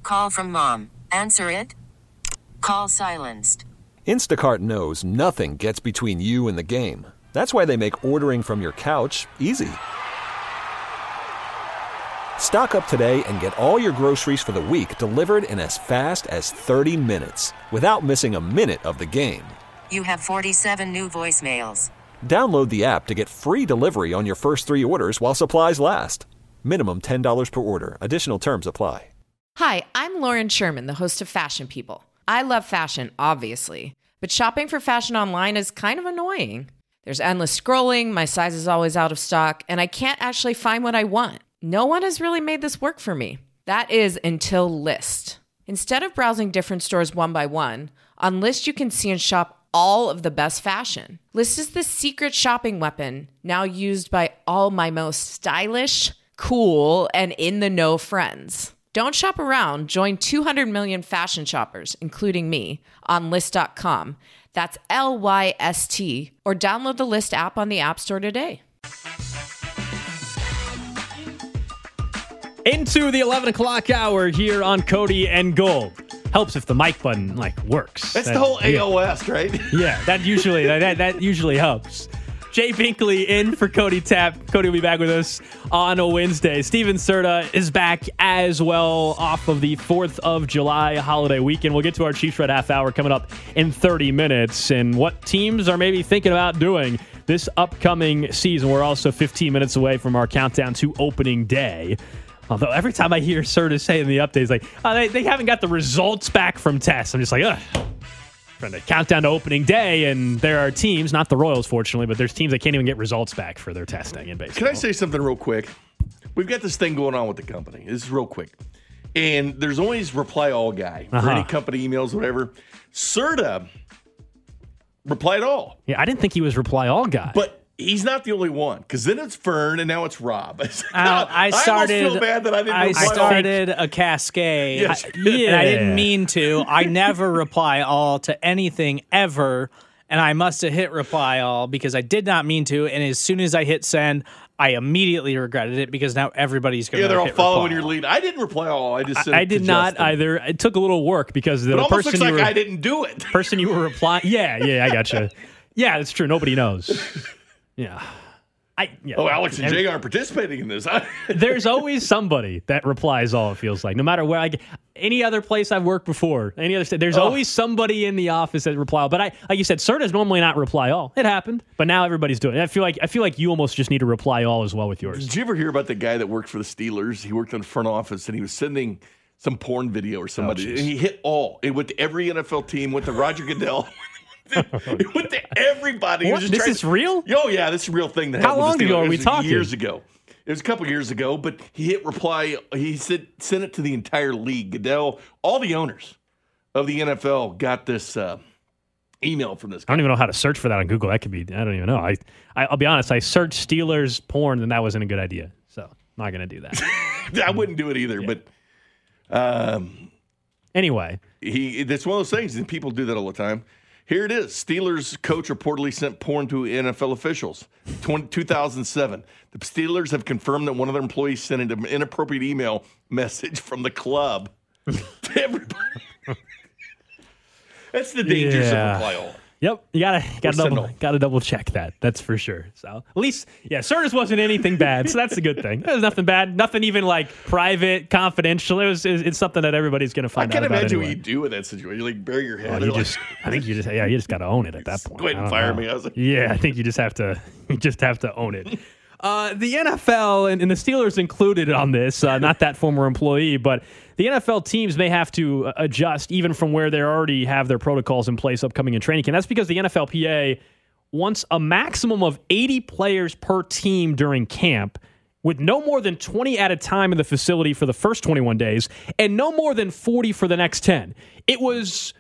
Call from mom. Answer it. Call silenced. Instacart knows nothing gets between you and the game. That's why they make ordering from your couch easy. Stock up today and get all your groceries for the week delivered in as fast as 30 minutes without missing a minute of the game. You have 47 new voicemails. Download the app to get free delivery on your first 3 orders while supplies last. Minimum $10 per order. Additional terms apply. Hi, I'm Lauren Sherman, the host of Fashion People. I love fashion, obviously, but shopping for fashion online is kind of annoying. There's endless scrolling, my size is always out of stock, and I can't actually find what I want. No one has really made this work for me. That is until Lyst. Instead of browsing different stores one by one, on Lyst you can see and shop all of the best fashion. Lyst is the secret shopping weapon now used by all my most stylish, cool, and in-the-know friends. Don't shop around. Join 200 million fashion shoppers, including me, on Lyst.com. That's Lyst, or download the Lyst app on the App Store today. Into the 11 o'clock hour here on Cody and Gold. Helps if the mic button works. That's the whole AOS, right? Yeah, that usually helps. Jay Binkley in for Cody Tapp. Cody will be back with us on a Wednesday. Steven Serta is back as well off of the 4th of July holiday weekend. We'll get to our Chiefs Red half hour coming up in 30 minutes and what teams are maybe thinking about doing this upcoming season. We're also 15 minutes away from our countdown to opening day. Although every time I hear Serta say in the updates, they haven't got the results back from tests. I'm just like, ugh. Trying to count down to opening day, and there are teams, not the Royals, fortunately, but there's teams that can't even get results back for their testing in baseball. Can I say something real quick? We've got this thing going on with the company. This is real quick. And there's always reply all guy for any company emails, whatever. Serta replied all. Yeah, I didn't think he was reply all guy. But he's not the only one, because then it's Fern and now it's Rob. I started. I almost feel bad that I didn't. I started a cascade. Yes, and I didn't mean to. I never reply all to anything ever, and I must have hit reply all because I did not mean to. And as soon as I hit send, I immediately regretted it because now everybody's going to. Yeah, they're all hit following reply. your lead. I didn't reply all. I just said I did not either. It took a little work because the it almost person looks like I didn't do it. Person you were replying. Yeah, I gotcha. Yeah, that's true. Nobody knows. Yeah. Alex and Jay aren't participating in this. There's always somebody that replies all, it feels like. No matter where any other place I've worked before, any other state, there's always somebody in the office that reply all. But like you said, Serta's normally not reply all. It happened, but now everybody's doing it. I feel like you almost just need to reply all as well with yours. Did you ever hear about the guy that worked for the Steelers? He worked in the front office and he was sending some porn video or somebody, and he hit all. It went to every NFL team, went to Roger Goodell. It went to everybody. What? This is real? Oh, yeah, this is a real thing. That How long ago are we talking? Years ago. It was a couple years ago, but he hit reply. He sent it to the entire league. Goodell, all the owners of the NFL got this email from this guy. I don't even know how to search for that on Google. That could be, I don't even know. I'll be honest, I searched Steelers porn, and that wasn't a good idea. So I'm not going to do that. I wouldn't do it either, but anyway. That's one of those things, and people do that all the time. Here it is. Steelers coach reportedly sent porn to NFL officials. 2007. The Steelers have confirmed that one of their employees sent an inappropriate email message from the club to everybody. That's the dangers of reply all. Yep, you gotta double check that. That's for sure. So at least, Serta's wasn't anything bad, so that's a good thing. There's nothing bad, nothing even like private, confidential. It's something that everybody's gonna find out about. I can't imagine anyway. what you do in that situation. You bury your head. You just gotta own it at that point. Go ahead and fire me. I was like, I think you just have to own it. The NFL and the Steelers included on this, not that former employee, but the NFL teams may have to adjust even from where they already have their protocols in place upcoming in training camp. That's because the NFLPA wants a maximum of 80 players per team during camp, with no more than 20 at a time in the facility for the first 21 days and no more than 40 for the next 10. It was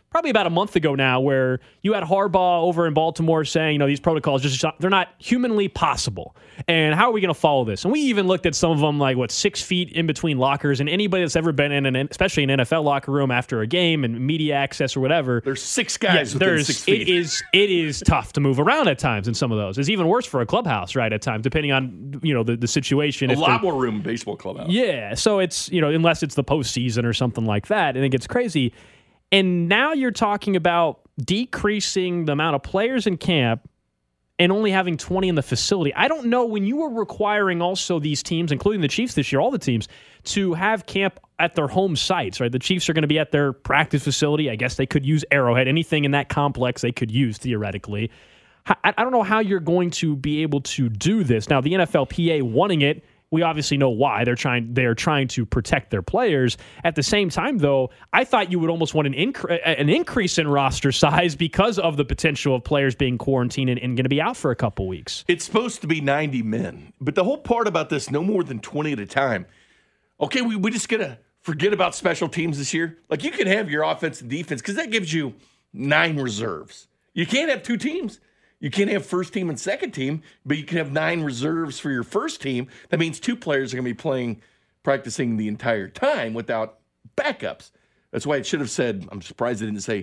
probably about a month ago now, where you had Harbaugh over in Baltimore saying, these protocols they're not humanly possible. And how are we going to follow this? And we even looked at some of them, like 6 feet in between lockers. And anybody that's ever been in especially an NFL locker room after a game and media access or whatever, there's 6 guys within 6 feet. It is tough to move around at times in some of those. It's even worse for a clubhouse, right? At times, depending on the situation. A lot more room in baseball clubhouse. Yeah, so it's unless it's the postseason or something like that, and it gets crazy. And now you're talking about decreasing the amount of players in camp and only having 20 in the facility. I don't know, when you were requiring also these teams, including the Chiefs this year, all the teams, to have camp at their home sites, right? The Chiefs are going to be at their practice facility. I guess they could use Arrowhead. Anything in that complex they could use, theoretically. I don't know how you're going to be able to do this. Now, the NFLPA wanting it, we obviously know why. They're trying to protect their players. At the same time, though, I thought you would almost want an increase in roster size because of the potential of players being quarantined and going to be out for a couple weeks. It's supposed to be 90 men. But the whole part about this, no more than 20 at a time. Okay, we just going to forget about special teams this year? Like, you can have your offense and defense because that gives you 9 reserves. You can't have 2 teams. You can't have first team and second team, but you can have 9 reserves for your first team. That means 2 players are going to be practicing the entire time without backups. That's why it should have said, I'm surprised it didn't say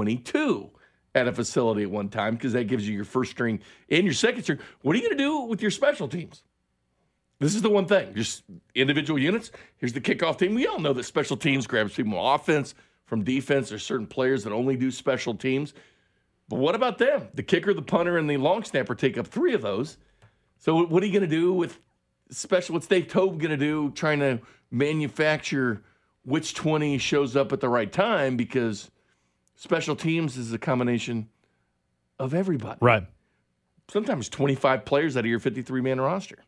22 at a facility at one time, because that gives you your first string and your second string. What are you going to do with your special teams? This is the one thing, just individual units. Here's the kickoff team. We all know that special teams grabs people on offense from defense. There's certain players that only do special teams. But what about them? The kicker, the punter, and the long snapper take up 3 of those. So what are you going to do with special? What's Dave Tobe going to do trying to manufacture which 20 shows up at the right time? Because special teams is a combination of everybody. Right. Sometimes 25 players out of your 53-man roster.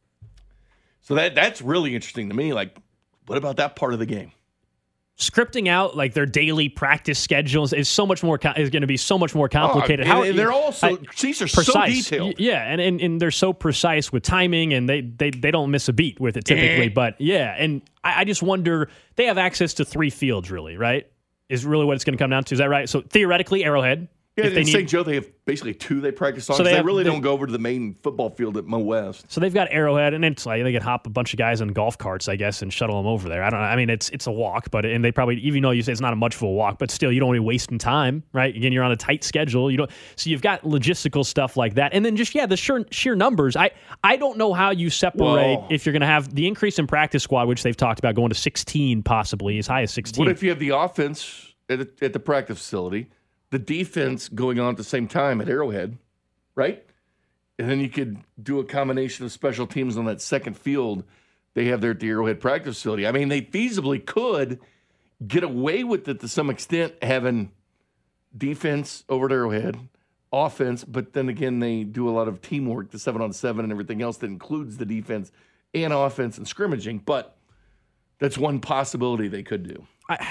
So that's really interesting to me. Like, what about that part of the game? Scripting out like their daily practice schedules is so much more is going to be so much more complicated. And they're also these are precise. So detailed. Yeah, and they're so precise with timing, and they don't miss a beat with it typically. But yeah, and I just wonder, they have access to 3 fields, really, right? Is really what it's going to come down to. Is that right? So theoretically, Arrowhead. Yeah, in St. Joe, they have basically 2 they practice on. So they really don't go over to the main football field at Mo West. So they've got Arrowhead, and it's like they could hop a bunch of guys on golf carts, I guess, and shuttle them over there. I don't know. I mean, it's a walk, and they probably, even though you say it's not much of a walk, but still, you don't want to be wasting time, right? Again, you're on a tight schedule. So you've got logistical stuff like that, and then just the sheer numbers. I don't know how you separate if you're going to have the increase in practice squad, which they've talked about going to 16, possibly as high as 16. What if you have the offense at the practice facility, the defense going on at the same time at Arrowhead, right? And then you could do a combination of special teams on that second field they have there at the Arrowhead practice facility. I mean, they feasibly could get away with it to some extent, having defense over at Arrowhead, offense, but then again, they do a lot of teamwork, the 7-on-7 and everything else that includes the defense and offense and scrimmaging. But that's one possibility they could do.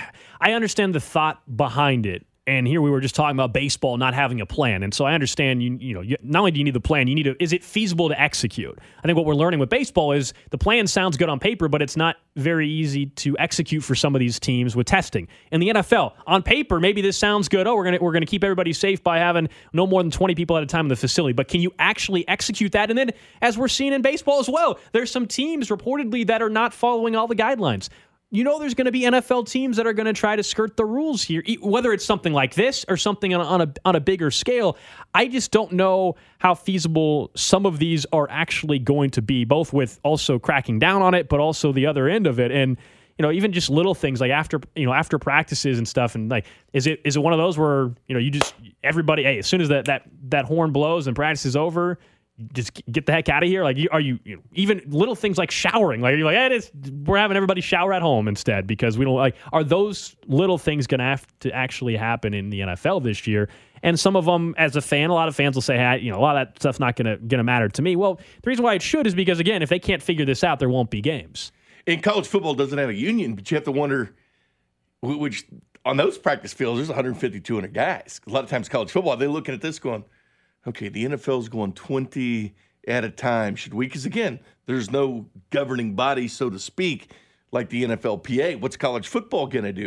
I understand the thought behind it. And here we were just talking about baseball not having a plan. And so I understand, you not only do you need the plan, you need to, is it feasible to execute? I think what we're learning with baseball is the plan sounds good on paper, but it's not very easy to execute for some of these teams with testing. In the NFL, on paper, maybe this sounds good. Oh, we're gonna keep everybody safe by having no more than 20 people at a time in the facility. But can you actually execute that? And then, as we're seeing in baseball as well, there's some teams reportedly that are not following all the guidelines. There's going to be NFL teams that are going to try to skirt the rules here, whether it's something like this or something on a bigger scale. I just don't know how feasible some of these are actually going to be, both with also cracking down on it, but also the other end of it. And even just little things like after practices and stuff, and like, is it one of those where you just everybody, hey, as soon as that horn blows and practice is over, just get the heck out of here? Like, are you even little things like showering? Like, you're like, we're having everybody shower at home instead because we don't like. Are those little things going to have to actually happen in the NFL this year? And some of them, as a fan, a lot of fans will say, hey, a lot of that stuff's not going to matter to me. Well, the reason why it should is because, again, if they can't figure this out, there won't be games. And college football doesn't have a union, but you have to wonder which on those practice fields, there's 150, 200 guys. A lot of times college football, they're looking at this going, okay, the NFL's going 20 at a time. Should we? Because, again, there's no governing body, so to speak, like the NFLPA. What's college football going to do?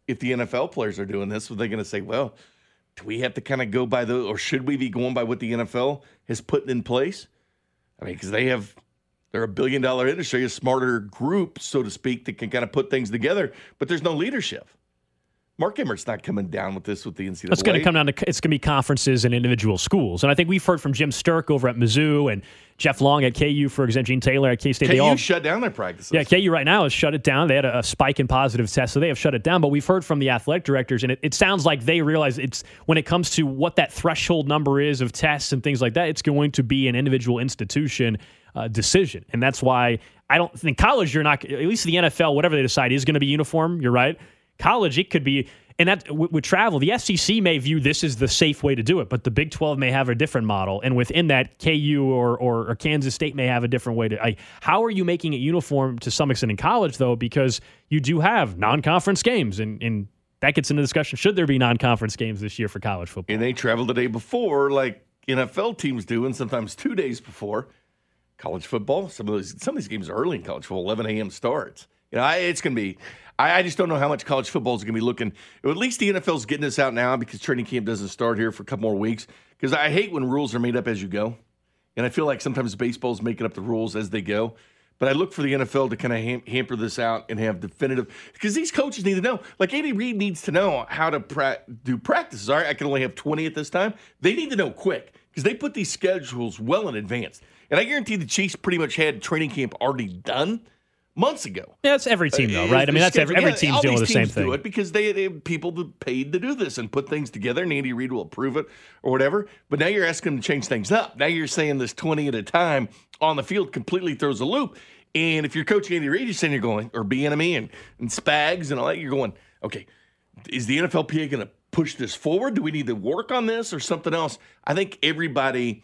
if the NFL players are doing this, are they going to say, well, do we have to kind of go by or should we be going by what the NFL has put in place? I mean, because they're a $1 billion industry, a smarter group, so to speak, that can kind of put things together, but there's no leadership. Mark Emmert's not coming down with this with the NCAA. It's going to come down to it's going to be conferences and individual schools. And I think we've heard from Jim Sturk over at Mizzou and Jeff Long at KU, for example, Gene Taylor at K-State. KU shut down their practices. Yeah, KU right now has shut it down. They had a spike in positive tests, so they have shut it down. But we've heard from the athletic directors, and it sounds like they realize it's when it comes to what that threshold number is of tests and things like that, it's going to be an individual institution decision. And that's why I don't think college, you're not, at least the NFL, whatever they decide is going to be uniform. You're right. College, it could be. And that with travel, the SEC may view this as the safe way to do it, but the Big 12 may have a different model. And within that, KU or Kansas State may have a different way to. How are you making it uniform to some extent in college, though? Because you do have non-conference games, and that gets into discussion. Should there be non-conference games this year for college football? And they travel the day before, like NFL teams do, and sometimes 2 days before college football. Some of these games are early in college football, 11 a.m. starts. It's going to be. I just don't know how much college football is going to be looking. At least the NFL is getting this out now because training camp doesn't start here for a couple more weeks. Because I hate when rules are made up as you go. And I feel like sometimes baseball is making up the rules as they go. But I look for the NFL to kind of hamper this out and have definitive. Because these coaches need to know. Like Andy Reid needs to know how to do practices. All right, I can only have 20 at this time. They need to know quick because they put these schedules well in advance. And I guarantee the Chiefs pretty much had training camp already done months ago. Yeah, that's every team, though, right? I mean, that's every team's doing the same thing. Do it because they have people paid to do this and put things together, and Andy Reid will approve it or whatever. But now you're asking them to change things up. Now you're saying this 20 at a time on the field completely throws a loop. And if you're coaching Andy Reid, you're saying you're going, or Bieniemy and Spags and all that, you're going, okay, is the NFLPA going to push this forward? Do we need to work on this or something else? I think everybody's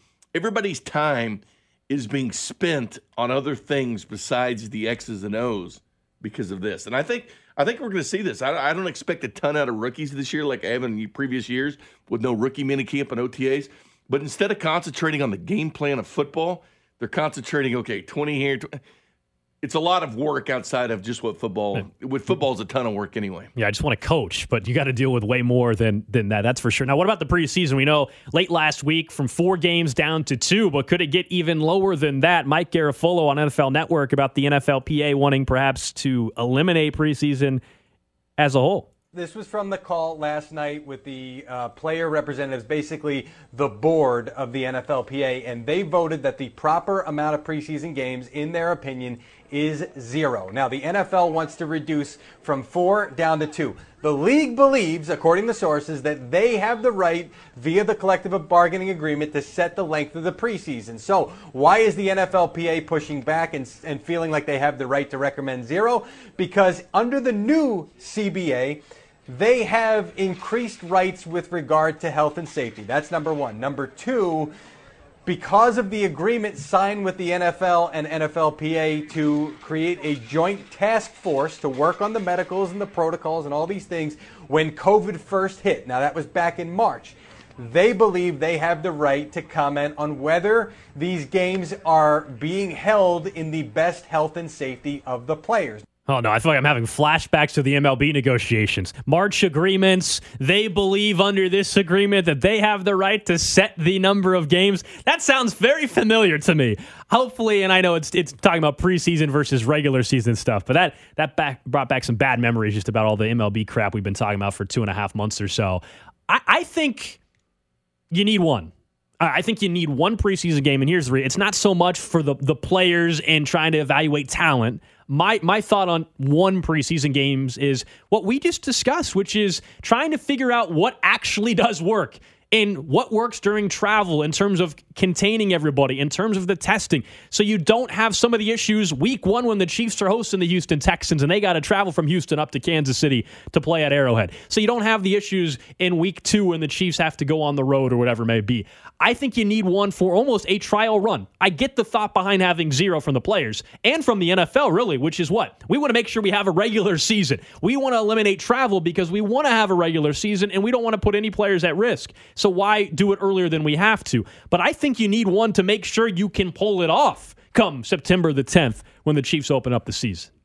time is being spent on other things besides the X's and O's because of this. And I think we're going to see this. I don't expect a ton out of rookies this year like I have in previous years with no rookie minicamp and OTAs. But instead of concentrating on the game plan of football, they're concentrating, okay, 20 here. It's a lot of work outside of just what football. With football, is a ton of work anyway. Yeah, I just want to coach, but you got to deal with way more than that. That's for sure. Now, what about the preseason? We know late last week from 4 games down to 2, but could it get even lower than that? Mike Garafolo on NFL Network about the NFLPA wanting perhaps to eliminate preseason as a whole. This was from the call last night with the player representatives, basically the board of the NFLPA, and they voted that the proper amount of preseason games, in their opinion, is 0. Now, the NFL wants to reduce from 4 down to 2. The league believes, according to sources, that they have the right, via the collective bargaining agreement, to set the length of the preseason. So why is the NFLPA pushing back and feeling like they have the right to recommend 0? Because under the new CBA, they have increased rights with regard to health and safety. That's number one. Number two, because of the agreement signed with the NFL and NFLPA to create a joint task force to work on the medicals and the protocols and all these things when COVID first hit. Now, that was back in March. They believe they have the right to comment on whether these games are being held in the best health and safety of the players. Oh, no, I feel like I'm having flashbacks to the MLB negotiations. March agreements, they believe under this agreement that they have the right to set the number of games. That sounds very familiar to me. Hopefully, and I know it's talking about preseason versus regular season stuff, but that brought back some bad memories just about all the MLB crap we've been talking about for 2.5 months or so. I think you need one. I think you need one preseason game, and here's the reason. It's not so much for the players and trying to evaluate talent. My thought on one preseason games is what we just discussed, which is trying to figure out what actually does work and what works during travel in terms of containing everybody, in terms of the testing, so you don't have some of the issues week 1 when the Chiefs are hosting the Houston Texans and they got to travel from Houston up to Kansas City to play at Arrowhead. So you don't have the issues in week 2 when the Chiefs have to go on the road or whatever it may be. I think you need one for almost a trial run. I get the thought behind having 0 from the players and from the NFL, really, which is what? We want to make sure we have a regular season. We want to eliminate travel because we want to have a regular season and we don't want to put any players at risk. So why do it earlier than we have to? But I think you need one to make sure you can pull it off come September the 10th when the Chiefs open up the season.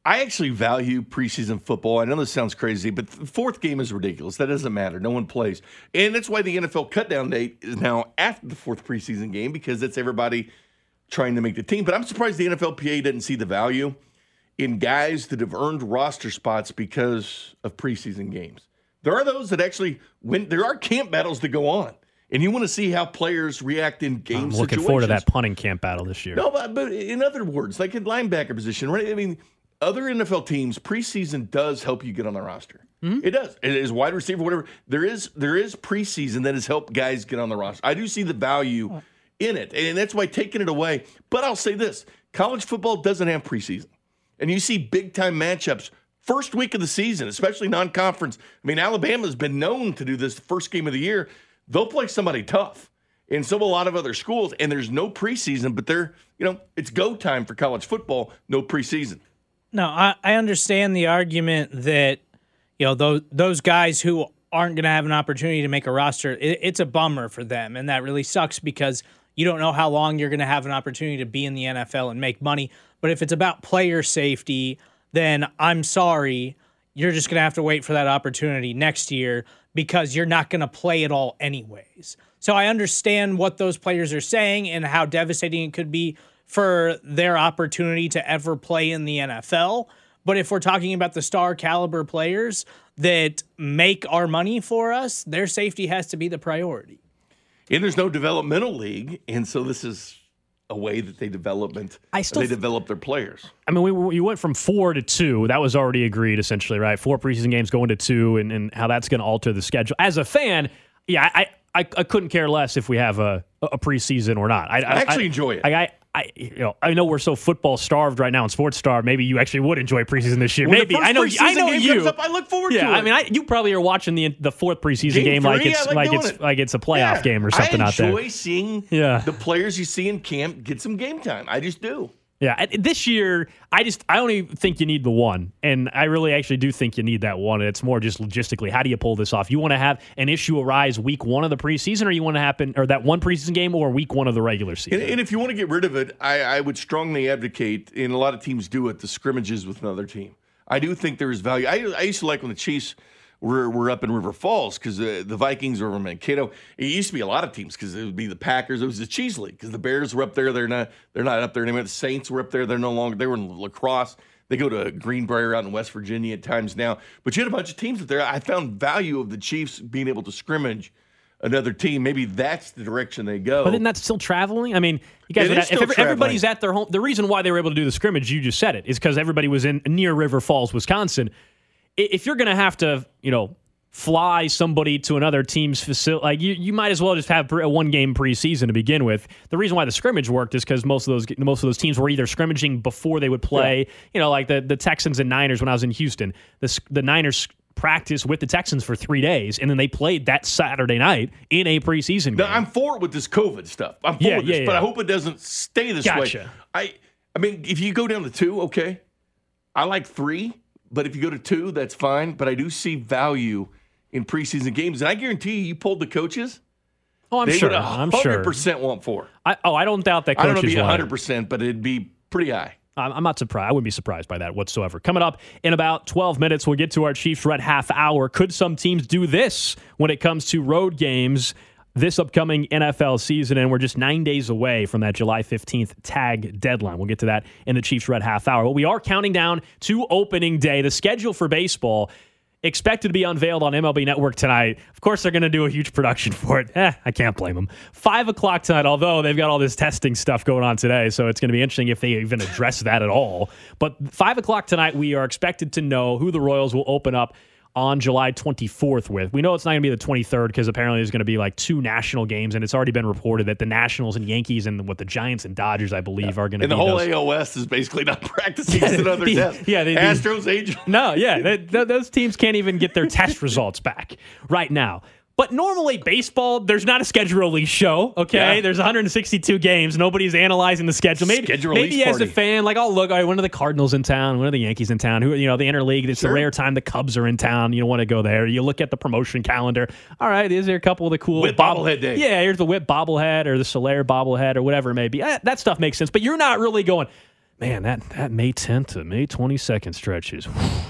I actually value preseason football. I know this sounds crazy, but the fourth game is ridiculous. That doesn't matter. No one plays. And that's why the NFL cutdown date is now after the fourth preseason game, because it's everybody trying to make the team. But I'm surprised the NFLPA didn't see the value in guys that have earned roster spots because of preseason games. There are those that actually win. There are camp battles that go on. And you want to see how players react in game situations. Looking forward to that punting camp battle this year. No, but in other words, like in linebacker position, right? I mean, other NFL teams, preseason does help you get on the roster. Mm-hmm. It does. It is wide receiver, whatever. There is preseason that has helped guys get on the roster. I do see the value in it, and that's why taking it away. But I'll say this. College football doesn't have preseason. And you see big-time matchups first week of the season, especially non-conference. I mean, Alabama's been known to do this the first game of the year. They'll play somebody tough. And so will a lot of other schools, and there's no preseason, but it's go time for college football, no preseason. No, I understand the argument that, those guys who aren't going to have an opportunity to make a roster, it's a bummer for them, and that really sucks because you don't know how long you're going to have an opportunity to be in the NFL and make money. But if it's about player safety, then I'm sorry, you're just going to have to wait for that opportunity next year because you're not going to play it all anyways. So I understand what those players are saying and how devastating it could be for their opportunity to ever play in the NFL. But if we're talking about the star caliber players that make our money for us, their safety has to be the priority. And there's no developmental league, and so this is a way that they develop their players. I mean, we went from 4 to 2. That was already agreed, essentially, right? 4 preseason games going to 2, and how that's going to alter the schedule. As a fan, yeah, I couldn't care less if we have a preseason or not. I actually enjoy it. I know we're so football starved right now and sports starved. Maybe you actually would enjoy preseason this year. When Maybe I know you. Comes up, I look forward to it. I mean, you probably are watching the fourth preseason game like it's a playoff game or something out there. I enjoy seeing the players you see in camp get some game time. I just do. Yeah, this year, I only think you need the one, and I really actually do think you need that one. It's more just logistically, how do you pull this off? You want to have an issue arise week 1 of the preseason, or you want to happen, or that one preseason game, or week 1 of the regular season? And if you want to get rid of it, I would strongly advocate, and a lot of teams do it, the scrimmages with another team. I do think there is value. I used to like when the Chiefs were up in River Falls because the Vikings were over in Mankato. It used to be a lot of teams because it would be the Packers. It was the Cheese League because the Bears were up there. They're not up there anymore. The Saints were up there. They're no longer. They were in La Crosse. They go to Greenbrier out in West Virginia at times now. But you had a bunch of teams up there. I found value of the Chiefs being able to scrimmage another team. Maybe that's the direction they go. But isn't that still traveling? I mean, you guys, if everybody's at their home, the reason why they were able to do the scrimmage, you just said it, is because everybody was in near River Falls, Wisconsin. If you're going to have to, fly somebody to another team's facility, like you might as well just have a one-game preseason to begin with. The reason why the scrimmage worked is because most of those teams were either scrimmaging before they would play. Yeah. Like the Texans and Niners when I was in Houston. The Niners practiced with the Texans for 3 days, and then they played that Saturday night in a preseason game. Now, I'm for it with this COVID stuff. I'm for this, but I hope it doesn't stay this way. I mean, if you go down to 2, okay. I like 3. But if you go to 2, that's fine. But I do see value in preseason games. And I guarantee you polled the coaches. Oh, I'm sure. I'm 100% want 4. I don't doubt that coaches I don't know if it'd be 100%, but it'd be pretty high. I'm not surprised. I wouldn't be surprised by that whatsoever. Coming up in about 12 minutes, we'll get to our Chiefs Red half hour. Could some teams do this when it comes to road games this upcoming NFL season? And we're just 9 days away from that July 15th tag deadline. We'll get to that in the Chiefs Red half hour. But we are counting down to opening day. The schedule for baseball expected to be unveiled on MLB Network tonight. Of course, they're going to do a huge production for it. I can't blame them. 5 o'clock tonight, although they've got all this testing stuff going on today, so it's going to be interesting if they even address that at all. But 5 o'clock tonight, we are expected to know who the Royals will open up on July 24th with. We know it's not going to be the 23rd because apparently there's going to be like 2 national games, and it's already been reported that the Nationals and Yankees and the Giants and Dodgers, I believe, are going to be. And the whole AOS is basically not practicing on their test. Yeah, Astros, Angels. No, yeah, those teams can't even get their test results back right now. But normally, baseball, there's not a schedule release show, okay? Yeah. There's 162 games. Nobody's analyzing the schedule. Maybe as a fan, like, oh, look, all right, when are the Cardinals in town? When are the Yankees in town? Who, the interleague, it's a rare time the Cubs are in town. You don't want to go there. You look at the promotion calendar. All right, is there a couple of the cool... Whip bobblehead day. Yeah, here's the Whip bobblehead or the Soler bobblehead or whatever it may be. That stuff makes sense. But you're not really going... Man, that May 10th to May 22nd stretches,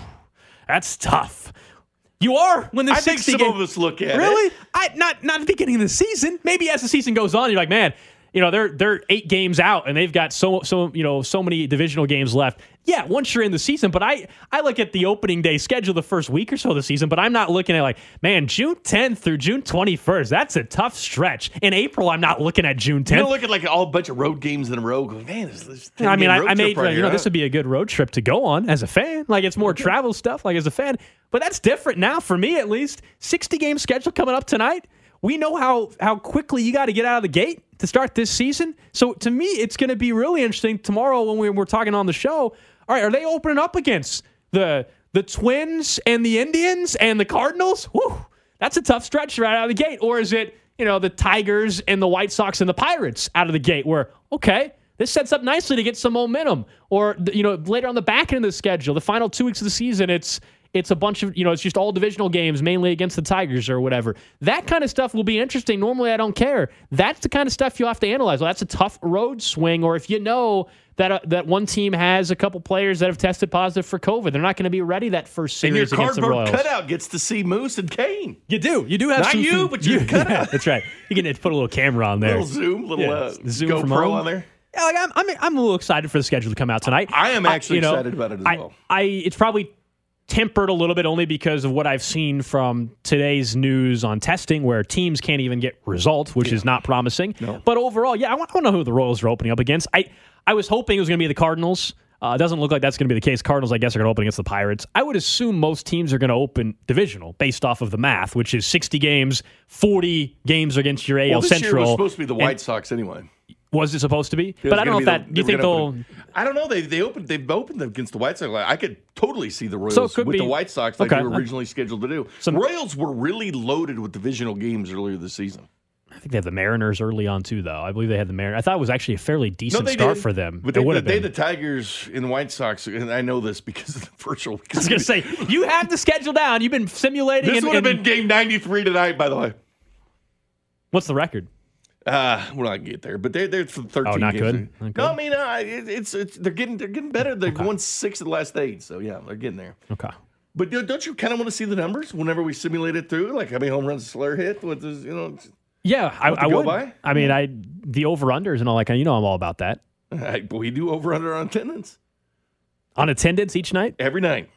that's tough. You are when the I think 60 some game, of us look at really? it. Not at the beginning of the season. Maybe as the season goes on, you're like, man, they're 8 games out and they've got so many divisional games left. Yeah, once you're in the season, but I look at the opening day schedule the first week or so of the season, but I'm not looking at like, man, June 10th through June 21st. That's a tough stretch. In April, I'm not looking at June 10th. You don't look at like a bunch of road games in a row. Go, man, this I mean, I made right here, this would be a good road trip to go on as a fan. Like it's more travel stuff, like as a fan. But that's different now for me, at least. 60-game schedule coming up tonight. We know how quickly you got to get out of the gate to start this season. So to me, it's going to be really interesting tomorrow when we're talking on the show. All right, are they opening up against the Twins and the Indians and the Cardinals? Whew, that's a tough stretch right out of the gate. Or is it, the Tigers and the White Sox and the Pirates out of the gate where, okay, this sets up nicely to get some momentum. Or, later on the back end of the schedule, the final 2 weeks of the season, it's a bunch of, it's just all divisional games, mainly against the Tigers or whatever. That kind of stuff will be interesting. Normally, I don't care. That's the kind of stuff you'll have to analyze. Well, that's a tough road swing. Or if you know that one team has a couple players that have tested positive for COVID, they're not going to be ready that first series and your against the Royals. cardboard cutout gets to see Moose and Kane. You do have not some. Not you, but your cutout. Yeah, that's right. You can put a little camera on there. Little zoom Zoom GoPro from home on there. Yeah, like I'm a little excited for the schedule to come out tonight. I am actually excited about it as well. It's probably tempered a little bit only because of what I've seen from today's news on testing where teams can't even get results, which is not promising. No. But overall, I want to know who the Royals are opening up against. I was hoping it was going to be the Cardinals. It doesn't look like that's going to be the case. Cardinals, I guess, are going to open against the Pirates. I would assume most teams are going to open divisional based off of the math, which is 60 games, 40 games against your AL this Central. Year was supposed to be the White Sox anyway. Was it supposed to be? But I don't know if that. Do you think they'll? I don't know. They've opened against the White Sox. I could totally see the Royals with the White Sox like they were originally scheduled to do. Royals were really loaded with divisional games earlier this season. I think they have the Mariners early on too, though. I believe they had the Mariners. I thought it was actually a fairly decent start for them. But they had the Tigers and the White Sox, and I know this because of the virtual. I was going to say, you have the schedule down. You've been simulating. This would have been game 93 tonight, by the way. What's the record? We're not gonna get there, but they're for 13 not games. Good? Not good. No, I mean they're getting better. They're going 6 of the last 8, so yeah, they're getting there. Okay. But don't you kind of want to see the numbers whenever we simulate it through, like how many home runs Slayer hit? What does Yeah, I would. By? I mean, the over-unders and all that kind of, I'm all about that. We do over-under on attendance. On attendance each night? Every night.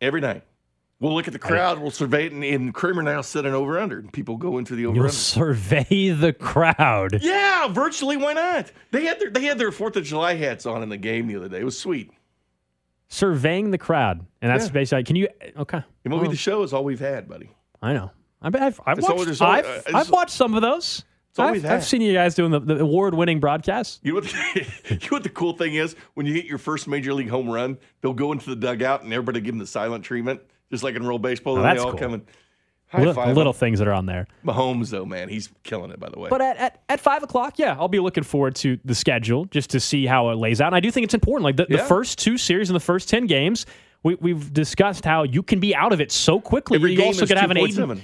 We'll look at the crowd. We'll survey it, and Kramer now set an over-under, and people go into the over-under. You'll survey the crowd. Yeah, virtually. Why not? They had their 4th of July hats on in the game the other day. It was sweet. Surveying the crowd, and that's basically. Can you? Okay. MLB The Show is all we've had, buddy. I know. I've watched some of those. I've seen you guys doing the award-winning broadcasts. You know what the cool thing is? When you hit your first major league home run, they'll go into the dugout and everybody give them the silent treatment, just like in real baseball. And that's they all cool. come and high-five little things that are on there. Mahomes, though, man, he's killing it, by the way. But at 5 o'clock, I'll be looking forward to the schedule just to see how it lays out. And I do think it's important. Like the first 2 series in the first 10 games, we've discussed how you can be out of it so quickly. Every you game also is could have an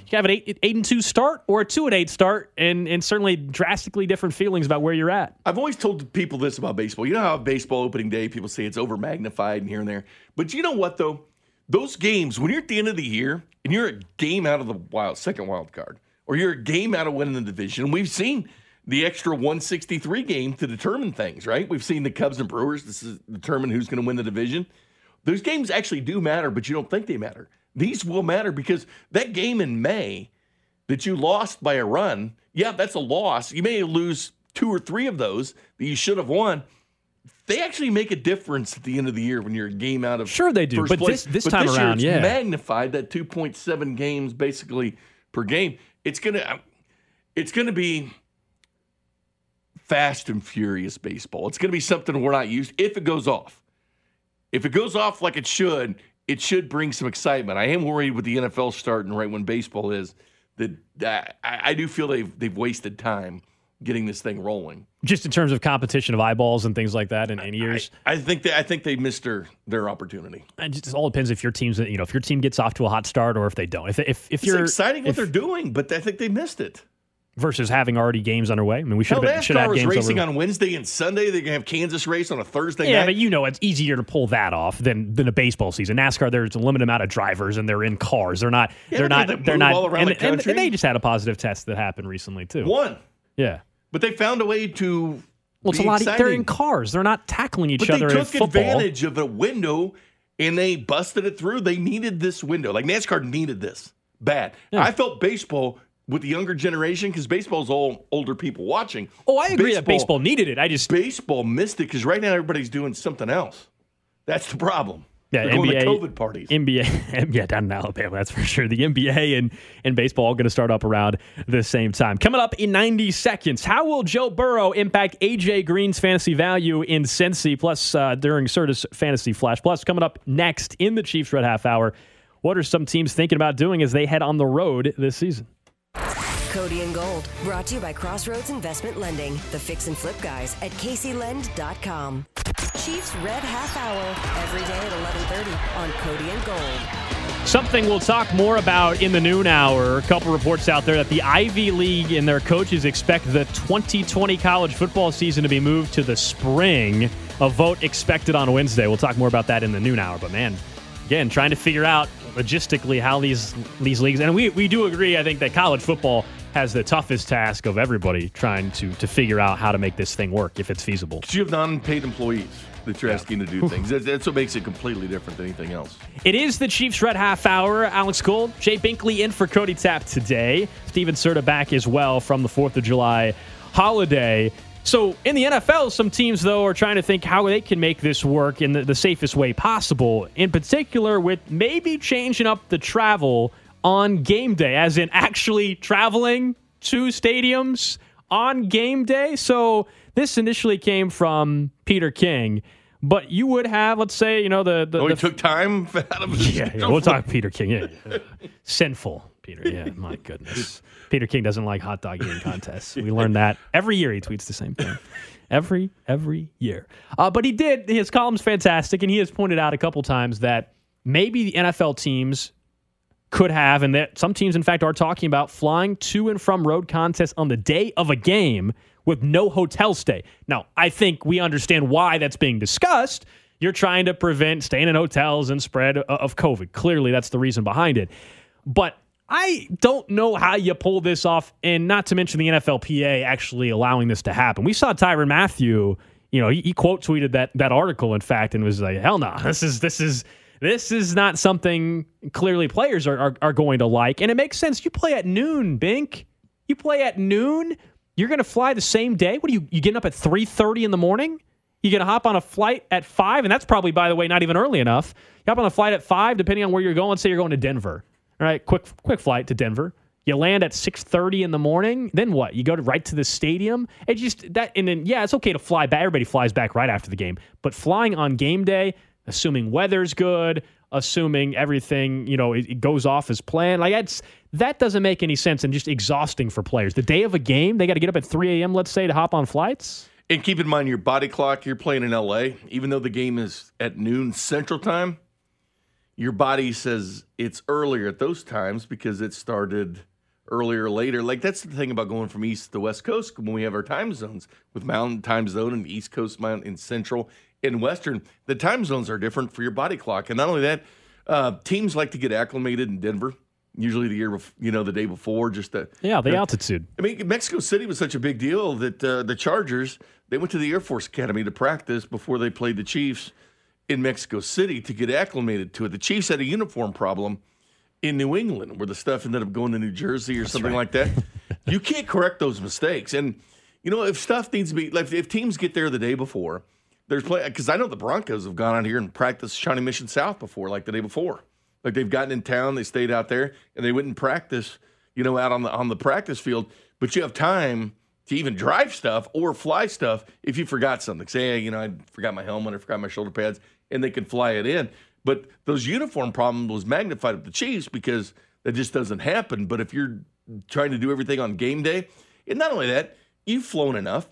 8-2 start or a 2-8 start, and certainly drastically different feelings about where you're at. I've always told people this about baseball. You know how baseball opening day, people say it's over magnified and here and there. But you know what though? Those games, when you're at the end of the year and you're a game out of the second wild card, or you're a game out of winning the division, we've seen the extra 163 game to determine things, right? We've seen the Cubs and Brewers to determine who's going to win the division. Those games actually do matter, but you don't think they matter. These will matter because that game in May that you lost by a run, that's a loss. You may lose 2 or 3 of those that you should have won. They actually make a difference at the end of the year when you're a game out of Sure they do, first but place. this time year around, it's magnified, that 2.7 games basically per game. It's gonna be fast and furious baseball. It's gonna be something we're not used if it goes off. If it goes off like it should bring some excitement. I am worried with the NFL starting right when baseball is that I do feel they've wasted time getting this thing rolling. Just in terms of competition of eyeballs and things like that in years. I think they missed their opportunity. And it all depends if your team's if your team gets off to a hot start or if they don't. If it's exciting what they're doing, but I think they missed it. versus having already games underway. I mean, we should have NASCAR was games racing on Wednesday and Sunday. They're going to have Kansas race on a Thursday night. Yeah, but it's easier to pull that off than a baseball season. NASCAR, there's a limited amount of drivers and they're in cars. They're not all around the country. And they just had a positive test that happened recently too. One. Yeah. But they found a way to it's a lot. They're in cars. They're not tackling each other in football. But they took advantage of a window and they busted it through. They needed this window. Like NASCAR needed this bad. Yeah. I felt baseball with the younger generation, because baseball's all older people watching. Oh, I agree that baseball needed it. Baseball missed it because right now everybody's doing something else. That's the problem. Yeah, they're NBA, going to COVID parties. NBA, yeah, down in Alabama, that's for sure. The NBA and baseball all going to start up around the same time. Coming up in 90 seconds, how will Joe Burrow impact AJ Green's fantasy value in Cincy? Plus, during Serta's Fantasy Flash. Plus, coming up next in the Chiefs Red Half Hour, what are some teams thinking about doing as they head on the road this season? Cody and Gold, brought to you by Crossroads Investment Lending, the fix and flip guys at CaseyLend.com. Chiefs Red Half Hour, every day at 11:30 on Cody and Gold. Something we'll talk more about in the noon hour. A couple reports out there that the Ivy League and their coaches expect the 2020 college football season to be moved to the spring. A vote expected on Wednesday. We'll talk more about that in the noon hour. But man, again, trying to figure out logistically how these leagues, and we do agree, I think, that college football has the toughest task of everybody trying to figure out how to make this thing work if it's feasible. You have non-paid employees that you're asking to do things. That's what makes it completely different than anything else. It is the Chiefs Red Half Hour. Alex Gold, Jay Binkley in for Cody Tapp today. Steven Serta back as well from the 4th of July holiday. So in the NFL, some teams, though, are trying to think how they can make this work in the safest way possible, in particular with maybe changing up the travel on game day, as in actually traveling to stadiums on game day. So this initially came from Peter King, but you would have, let's say, he took time out of his yeah, we'll talk Peter King. Yeah. Sinful, Peter. Yeah, my goodness. Peter King doesn't like hot dog eating contests. We learned that every year. He tweets the same thing. Every year. But he did. His column's fantastic, and he has pointed out a couple times that maybe the NFL teams could have, and that some teams, in fact, are talking about flying to and from road contests on the day of a game with no hotel stay. Now, I think we understand why that's being discussed. You're trying to prevent staying in hotels and spread of COVID. Clearly, that's the reason behind it. But I don't know how you pull this off, and not to mention the NFLPA actually allowing this to happen. We saw Tyrann Mathieu, he quote tweeted that article, in fact, and was like, hell no, this is not something clearly players are going to like. And it makes sense. You play at noon, Bink. You play at noon. You're going to fly the same day. What are you getting up at 3:30 in the morning? You're going to hop on a flight at 5, and that's probably, by the way, not even early enough. You hop on a flight at 5, depending on where you're going. Let's say you're going to Denver. All right, quick flight to Denver. You land at 6:30 in the morning. Then what? You go right to the stadium. It just that, and then it's okay to fly back. Everybody flies back right after the game. But flying on game day, assuming weather's good, assuming everything, it goes off as planned. That doesn't make any sense and just exhausting for players. The day of a game, they got to get up at 3 a.m., let's say, to hop on flights. And keep in mind your body clock. You're playing in L.A., even though the game is at noon Central Time, your body says it's earlier at those times because it started earlier or later. That's the thing about going from East to West Coast when we have our time zones with Mountain Time Zone and East Coast Mountain and Central and Western. The time zones are different for your body clock. And not only that, teams like to get acclimated in Denver, usually the day before. The altitude. I mean, Mexico City was such a big deal that the Chargers, they went to the Air Force Academy to practice before they played the Chiefs in Mexico City to get acclimated to it. The Chiefs had a uniform problem in New England where the stuff ended up going to New Jersey or something like that. You can't correct those mistakes. And, if stuff needs to be, if teams get there the day before, there's play, because I know the Broncos have gone out here and practiced Shawnee Mission South before, the day before. They've gotten in town, they stayed out there, and they went and practice, out on the practice field. But you have time to even drive stuff or fly stuff if you forgot something. Say, I forgot my helmet, I forgot my shoulder pads, and they can fly it in. But those uniform problems was magnified with the Chiefs because that just doesn't happen. But if you're trying to do everything on game day, and not only that, you've flown enough.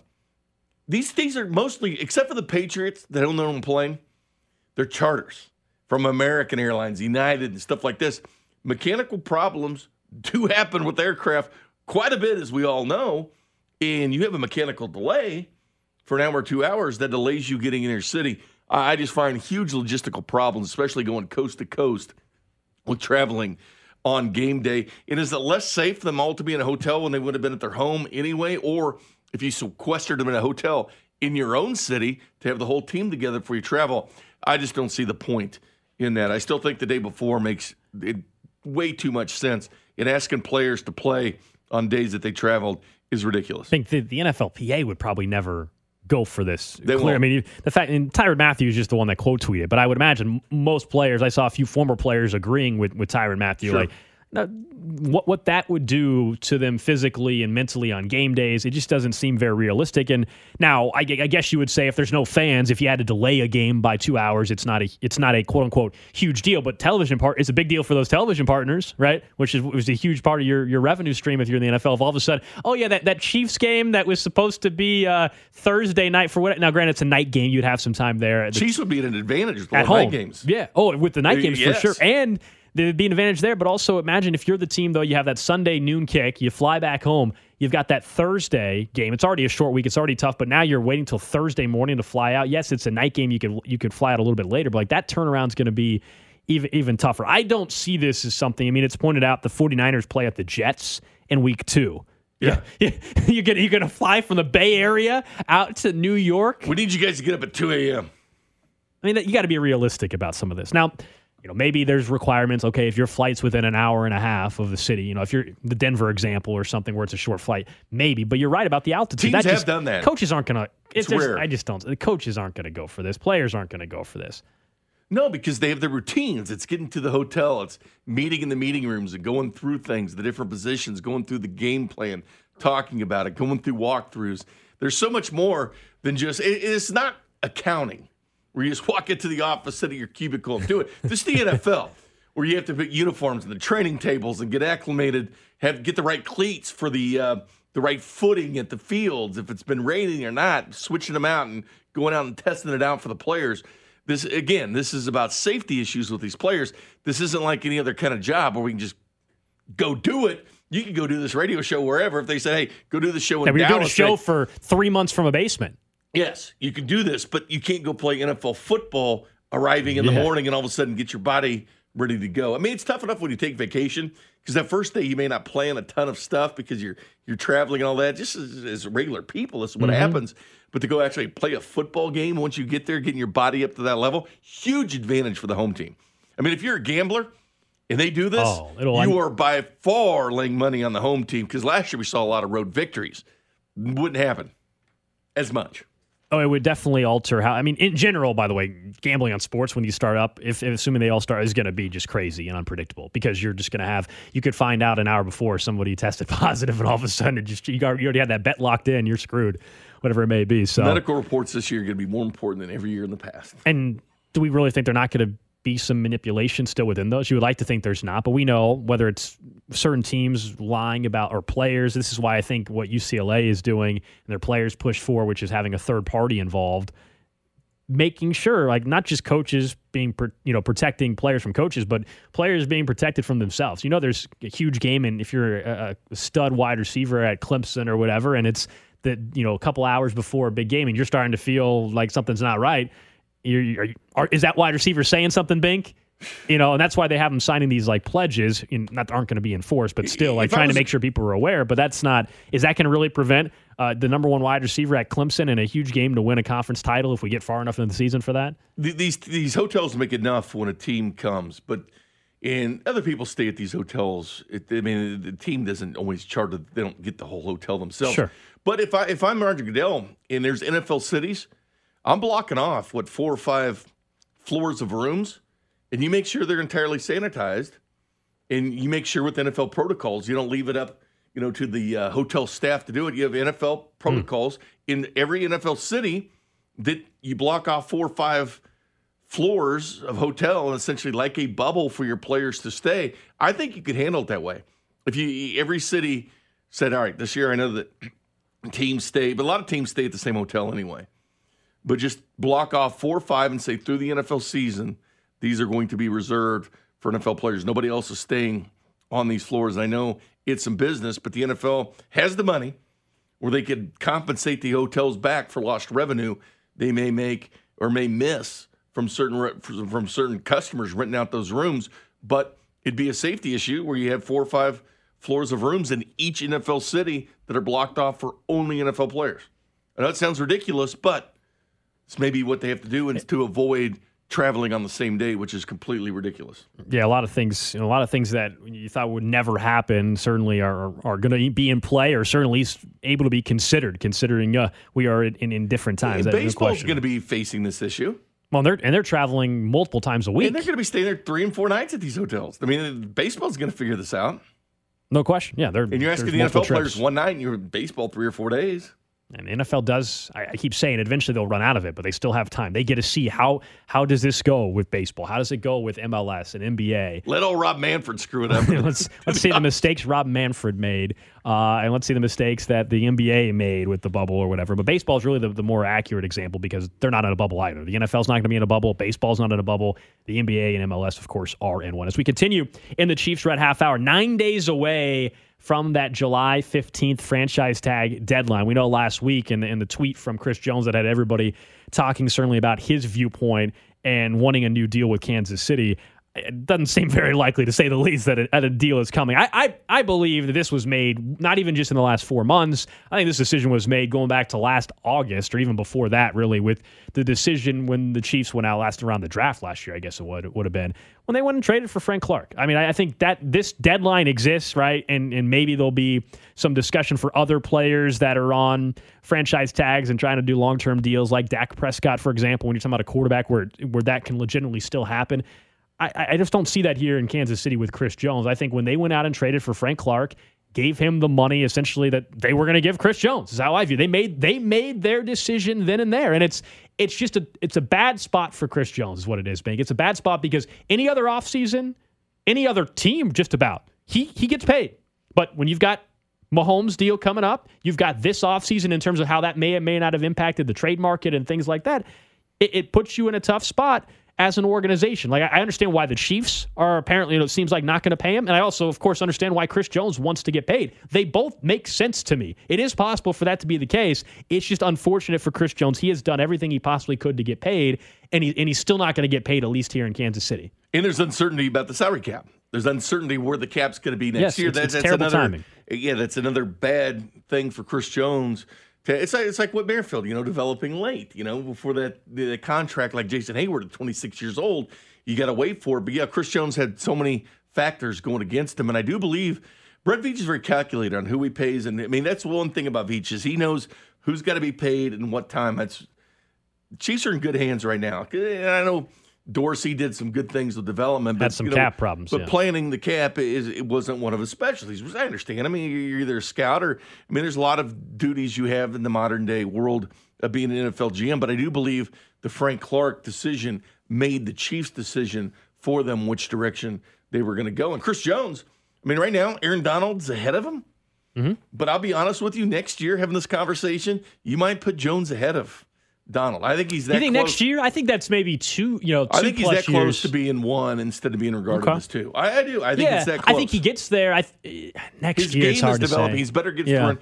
These are mostly, except for the Patriots, they don't know them playing, they're charters from American Airlines, United, and stuff like this. Mechanical problems do happen with aircraft quite a bit, as we all know, and you have a mechanical delay for an hour or 2 hours that delays you getting in your city. I just find huge logistical problems, especially going coast to coast with traveling on game day. And is it less safe for them all to be in a hotel when they would have been at their home anyway? Or if you sequestered them in a hotel in your own city to have the whole team together before you travel? I just don't see the point in that. I still think the day before makes it way too much sense. And asking players to play on days that they traveled is ridiculous. I think the NFLPA would probably never go for this. They won't. I mean, the fact, and Tyrann Mathieu is just the one that quote tweeted, but I would imagine most players, I saw a few former players agreeing with Tyrann Mathieu, Sure. like, what that would do to them physically and mentally on game days, it just doesn't seem very realistic. And now, I guess you would say if there's no fans, if you had to delay a game by 2 hours, it's not a quote unquote huge deal. But it's a big deal for those television partners, right? Which was a huge part of your revenue stream if you're in the NFL. If all of a sudden, oh yeah, that Chiefs game that was supposed to be Thursday night for what? Now, granted, it's a night game, you'd have some time there. Chiefs would be at an advantage with at the home night games. Yeah. Oh, with the night games Yes. for sure, and there'd be an advantage there, but also imagine if you're the team, though, you have that Sunday noon kick, you fly back home, you've got that Thursday game. It's already a short week, it's already tough, but now you're waiting till Thursday morning to fly out. Yes, it's a night game, you could fly out a little bit later, but like that turnaround's going to be even tougher. I don't see this as something, I mean, it's pointed out the 49ers play at the Jets in week 2. Yeah. You're going to fly from the Bay Area out to New York? We need you guys to get up at 2 a.m. I mean, you got to be realistic about some of this. Now, maybe there's requirements. Okay, if your flight's within an hour and a half of the city, if you're the Denver example or something where it's a short flight, maybe. But you're right about the altitude. Teams have done that. Coaches aren't going to. It's rare. I just don't. The coaches aren't going to go for this. Players aren't going to go for this. No, because they have their routines. It's getting to the hotel. It's meeting in the meeting rooms and going through things, the different positions, going through the game plan, talking about it, going through walkthroughs. There's so much more than just. It's not accounting, where you just walk into the office, sit at your cubicle and do it. This is the NFL, where you have to put uniforms in the training tables and get acclimated, get the right cleats for the right footing at the fields, if it's been raining or not, switching them out and going out and testing it out for the players. This is about safety issues with these players. This isn't like any other kind of job where we can just go do it. You can go do this radio show wherever. If they say, hey, go do the show in Dallas. You're doing a show for 3 months from a basement. Yes, you can do this, but you can't go play NFL football arriving in the morning and all of a sudden get your body ready to go. I mean, it's tough enough when you take vacation because that first day you may not plan a ton of stuff because you're traveling and all that. Just as regular people, this is what happens. But to go actually play a football game once you get there, getting your body up to that level, huge advantage for the home team. I mean, if you're a gambler and they do this, you are by far laying money on the home team because last year we saw a lot of road victories. Wouldn't happen as much. Oh, it would definitely alter how. I mean, in general, by the way, gambling on sports when you start up, if assuming they all start, is going to be just crazy and unpredictable because you're just going to have. You could find out an hour before somebody tested positive, and all of a sudden, you already had that bet locked in. You're screwed, whatever it may be. So medical reports this year are going to be more important than every year in the past. And do we really think they're not going to be some manipulation still within those? You would like to think there's not, but we know whether it's certain teams lying about or players. This is why I think what UCLA is doing and their players push for, which is having a third party involved, making sure like not just coaches being protecting players from coaches, but players being protected from themselves. There's a huge game, and if you're a stud wide receiver at Clemson or whatever, and it's that a couple hours before a big game, and you're starting to feel like something's not right. Is that wide receiver saying something, Bink? And that's why they have them signing these like pledges, that aren't going to be enforced, but still like trying to make sure people are aware. But that's not. Is that going to really prevent the number one wide receiver at Clemson in a huge game to win a conference title if we get far enough into the season for that? These hotels make enough when a team comes, but other people stay at these hotels. The team doesn't always charter. They don't get the whole hotel themselves. Sure. But if I'm Roger Goodell and there's NFL cities, I'm blocking off 4 or 5 floors of rooms, and you make sure they're entirely sanitized, and you make sure with NFL protocols, you don't leave it up, to the hotel staff to do it. You have NFL protocols in every NFL city that you block off 4 or 5 floors of hotel, and essentially like a bubble for your players to stay. I think you could handle it that way. If every city said, all right, this year I know that teams stay, but a lot of teams stay at the same hotel anyway. But just block off 4 or 5 and say through the NFL season, these are going to be reserved for NFL players. Nobody else is staying on these floors. I know get some business, but the NFL has the money where they could compensate the hotels back for lost revenue they may make or may miss from certain customers renting out those rooms. But it'd be a safety issue where you have 4 or 5 floors of rooms in each NFL city that are blocked off for only NFL players. I know it sounds ridiculous, but it's maybe what they have to do and to avoid traveling on the same day, which is completely ridiculous. Yeah, a lot of things that you thought would never happen certainly are going to be in play, or certainly able to be considered, considering we are in different times. Baseball's going to be facing this issue. Well, they're traveling multiple times a week. And they're going to be staying there 3 and 4 nights at these hotels. I mean, baseball's going to figure this out. No question. Yeah, and you're asking the NFL players one night, and you're in baseball 3 or 4 days. And the NFL does, I keep saying, eventually they'll run out of it, but they still have time. They get to see how does this go with baseball? How does it go with MLS and NBA? Let old Rob Manfred screw it up. let's see the mistakes Rob Manfred made, and let's see the mistakes that the NBA made with the bubble or whatever. But baseball is really the more accurate example because they're not in a bubble either. The NFL's not going to be in a bubble. Baseball's not in a bubble. The NBA and MLS, of course, are in one. As we continue in the Chiefs Red Half Hour, 9 days away from that July 15th franchise tag deadline. We know last week in the tweet from Chris Jones that had everybody talking certainly about his viewpoint and wanting a new deal with Kansas City. It doesn't seem very likely, to say the least, that a deal is coming. I believe that this was made not even just in the last 4 months. I think this decision was made going back to last August, or even before that, really, with the decision when the Chiefs went out last around the draft last year, I guess it would have been, when they went and traded for Frank Clark. I mean, I think that this deadline exists, right? And maybe there'll be some discussion for other players that are on franchise tags and trying to do long-term deals, like Dak Prescott, for example, when you're talking about a quarterback where that can legitimately still happen. I just don't see that here in Kansas City with Chris Jones. I think when they went out and traded for Frank Clark, gave him the money essentially that they were going to give Chris Jones, is how I view it. They made their decision then and there, and it's a bad spot for Chris Jones is what it is, Bank. It's a bad spot because any other offseason, any other team just about, he gets paid. But when you've got Mahomes' deal coming up, you've got this offseason in terms of how that may or may not have impacted the trade market and things like that, it puts you in a tough spot as an organization. Like, I understand why the Chiefs are apparently, it seems like, not going to pay him. And I also, of course, understand why Chris Jones wants to get paid. They both make sense to me. It is possible for that to be the case. It's just unfortunate for Chris Jones. He has done everything he possibly could to get paid, and he's still not going to get paid, at least here in Kansas City. And there's uncertainty about the salary cap. There's uncertainty where the cap's going to be next year. It's terrible timing. Yeah, that's another bad thing for Chris Jones. It's like Whit Merrifield, developing late, before the contract, like Jason Hayward at 26 years old, you got to wait for it. But yeah, Chris Jones had so many factors going against him, and I do believe Brett Veach is very calculated on who he pays, and I mean that's one thing about Veach is he knows who's got to be paid and what time. Chiefs are in good hands right now. And I know Dorsey did some good things with development, but had some cap problems. But planning the cap it wasn't one of his specialties, which I understand. I mean, you're either a scout or there's a lot of duties you have in the modern day world of being an NFL GM. But I do believe the Frank Clark decision made the Chiefs' decision for them which direction they were going to go. And Chris Jones, right now Aaron Donald's ahead of him. Mm-hmm. But I'll be honest with you, next year having this conversation, you might put Jones ahead of Donald. I think he's that close. You think next year? I think that's maybe two I think he's that years. close to being one instead of being regarded as two. I do. I think it's that close. I think he gets there. Next His year, game it's hard is developing. To say. He's better getting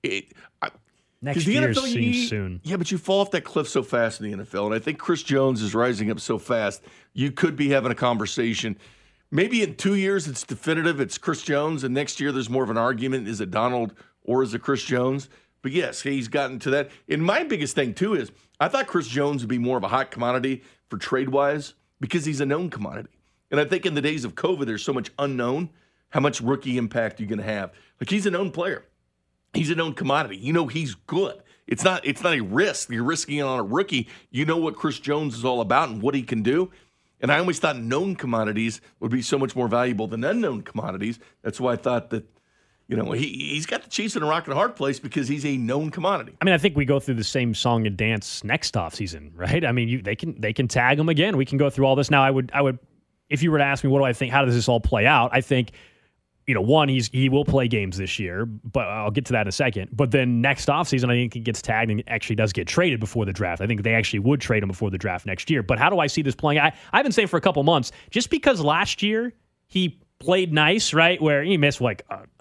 Next year seems soon. Yeah, but you fall off that cliff so fast in the NFL, and I think Chris Jones is rising up so fast. You could be having a conversation. Maybe in 2 years it's definitive. It's Chris Jones, and next year there's more of an argument. Is it Donald or is it Chris Jones? But yes, he's gotten to that. And my biggest thing, too, is I thought Chris Jones would be more of a hot commodity for trade-wise because he's a known commodity. And I think in the days of COVID, there's so much unknown, how much rookie impact you're going to have. Like, he's a known player. He's a known commodity. He's good. It's not a risk. You're risking it on a rookie. You know what Chris Jones is all about and what he can do. And I always thought known commodities would be so much more valuable than unknown commodities. That's why I thought that he's got the Chiefs in a rock and a hard place because he's a known commodity. I think we go through the same song and dance next offseason, right? They can tag him again. We can go through all this. Now, I would, if you were to ask me, what do I think? How does this all play out? I think, one, he will play games this year, but I'll get to that in a second. But then next offseason, I think he gets tagged and actually does get traded before the draft. I think they actually would trade him before the draft next year. But how do I see this playing? I've been saying for a couple months, just because last year he played nice, right? Where he missed like a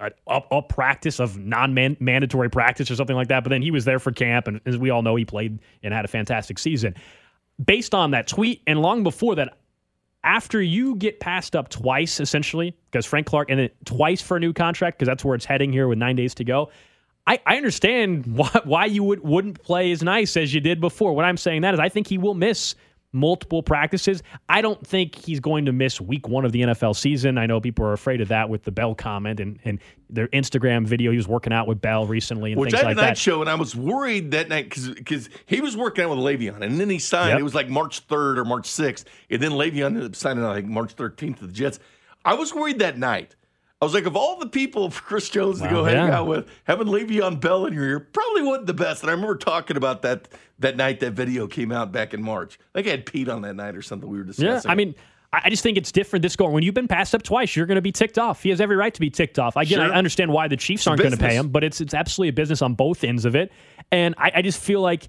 a practice of non-mandatory practice or something like that. But then he was there for camp, and as we all know, he played and had a fantastic season. Based on that tweet, and long before that, after you get passed up twice, essentially, because Frank Clark, and then twice for a new contract, because that's where it's heading here with 9 days to go, I understand why you wouldn't play as nice as you did before. What I'm saying that is I think he will miss multiple practices. I don't think he's going to miss week 1 of the NFL season. I know people are afraid of that with the Bell comment and their Instagram video. He was working out with Bell recently and things like that. Which I had a night show, and I was worried that night because he was working out with Le'Veon, and then he signed. Yep. It was like March 3rd or March 6th, and then Le'Veon ended up signing like March 13th to the Jets. I was worried that night. I was like, of all the people for Chris Jones to go hang out with, having Le'Veon Bell in your ear probably wasn't the best. And I remember talking about that night that video came out back in March. Like I had Pete on that night or something we were discussing. Yeah, I mean, I just think it's different this go. When you've been passed up twice, you're going to be ticked off. He has every right to be ticked off. Again, sure. I understand why the Chiefs aren't going to pay him, but it's absolutely a business on both ends of it. And I just feel like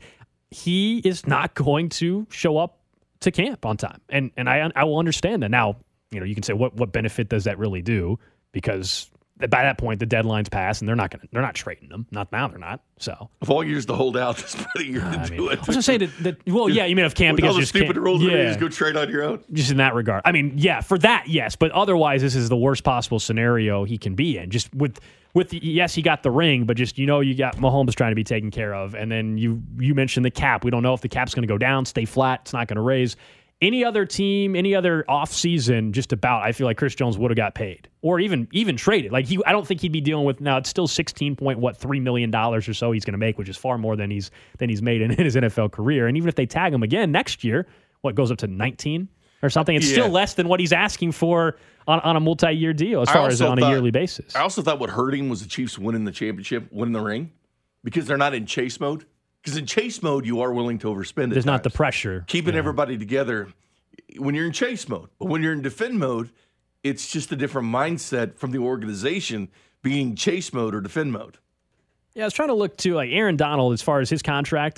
he is not going to show up to camp on time. And I will understand that. Now, you can say what benefit does that really do? Because by that point, the deadline's passed, and they're not trading them. Not now, they're not. So of all years to hold out, this pretty year to do it. I was gonna say that. Well, yeah, you mean of camp because all the just stupid rules, you just go trade on your own. Just in that regard, I mean, yeah, for that, yes, but otherwise, this is the worst possible scenario he can be in. Just with yes, he got the ring, but just you got Mahomes trying to be taken care of, and then you mentioned the cap. We don't know if the cap's going to go down, stay flat. It's not going to raise. Any other team, any other offseason, just about, I feel like Chris Jones would have got paid or even traded. Like I don't think he'd be dealing with now. It's still $16.3 million or so he's going to make, which is far more than he's made in his NFL career. And even if they tag him again next year, what goes up to 19 or something? It's still less than what he's asking for on a multi-year deal as far as on a yearly basis. I also thought what hurt him was the Chiefs winning the championship, winning the ring, because they're not in chase mode. Because in chase mode, you are willing to overspend. There's not the pressure. Keeping everybody together when you're in chase mode. But when you're in defend mode, it's just a different mindset from the organization being chase mode or defend mode. Yeah, I was trying to look to like Aaron Donald as far as his contract.